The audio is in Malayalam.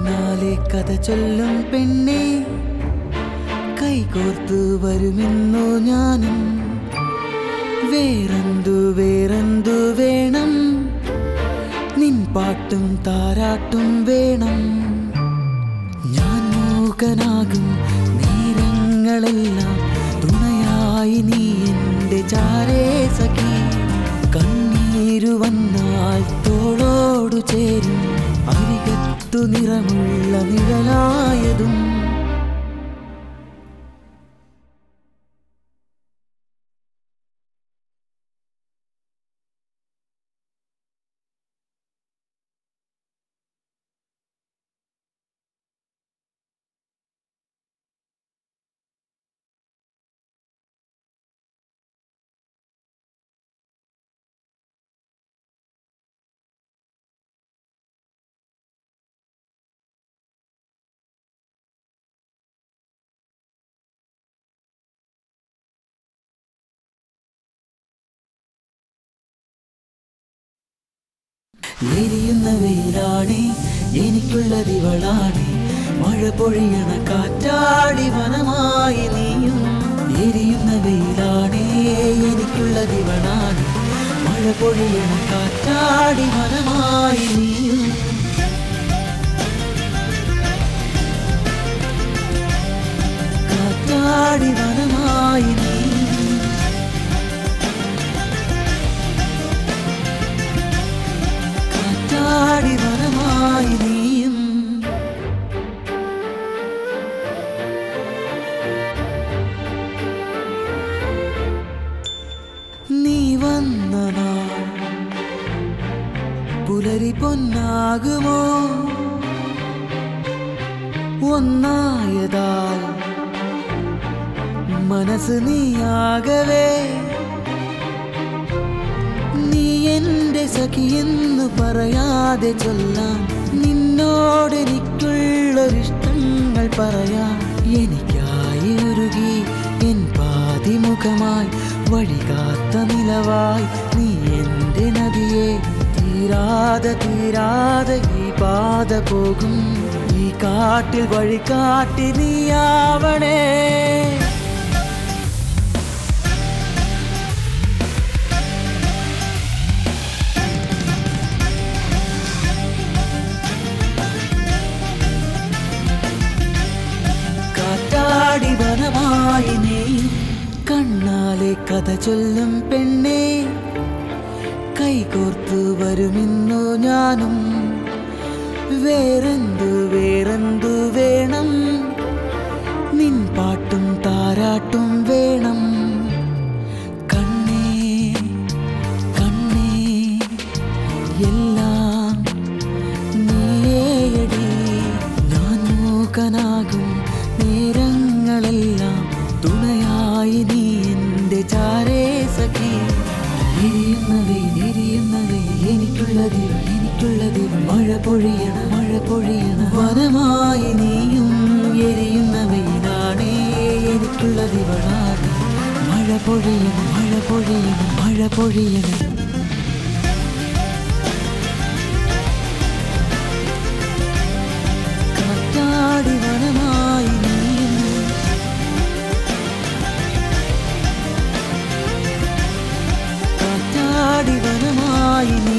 കണ്ണാലെ കഥ ചൊല്ലും പെണ്ണേ, കൈകോർത്തു വരുമെന്നോ ഞാനും. വേറെന്തു വേറെന്തു വേണം, നിൻ പാട്ടും താരാട്ടും വേണം. ഞാൻ മൂകനാകും നേരങ്ങളെല്ലാം തുണയായി നീ എൻ്റെ ചാരേ സഖി. കണ്ണീരു വന്നാൽ തോളോടു ചേരും, അരികത്തു നിറമുള്ള നിഴലായതും. എരിയുന്ന വെയിലാണേ എനിക്കുള്ളതിവളാണേ, മഴ പൊഴിയണ കാറ്റാടി വനമായി നീയും. എരിയുന്ന വെയിലാണേ എനിക്കുള്ളതിവളാണേ, മഴ പൊഴിയണ കാറ്റാടി വനമായി നീയും. കാറ്റാടി വനമായി നീയും. വനമായി നീയും. നീ വന്ന നാൾ പുലരി പൊന്നാകുമോ, ഒന്നായതാൽ മനസ്സ് നീയാകവേ. നീ എൻ്റെ സഖിയെന്നു പറയാതെ ചൊല്ലാൻ, നിന്നോടെനിക്കുള്ളൊരിഷ്ടങ്ങൾ പറയാൻ. എനിക്കായി ഉരുകി എൻ പാതിമുഖമായി, വഴികാത്ത നിലവായി നീ എൻ്റെ നദിയെ. തീരാതെ തീരാതെ ഈ പാത പോകും, ഈ കാട്ടിൽ വഴികാട്ടി നീയാവണേ. വനമായി നീ കണ്ണാലെ കഥ ചൊല്ലും പെണ്ണേ, കൈകോർത്തു വരുമെന്നോ ഞാനും. വേറെന്തു വേറെന്തു വേണം, നിൻ പാട്ടും താരാട്ടും വേണം. കണ്ണേ കണ്ണേ എല്ലാം നീയേയടി. ഞാൻ മൂകനാകും നേരങ്ങളെല്ലാം തുണയായി നീ എൻ്റെ ചാരേ സഖി. എരിയുന്ന വെയിൽ എനിക്കുള്ളതിവൾ, മഴ പൊഴിയണ വനമായി നീയും. എരിയുന്ന വെയിലാണേ എനിക്കുള്ളതിവളാണ്, മഴ പൊഴിയണ. കാറ്റാടി വനമായി നീയും. കാറ്റാടി വനമായി.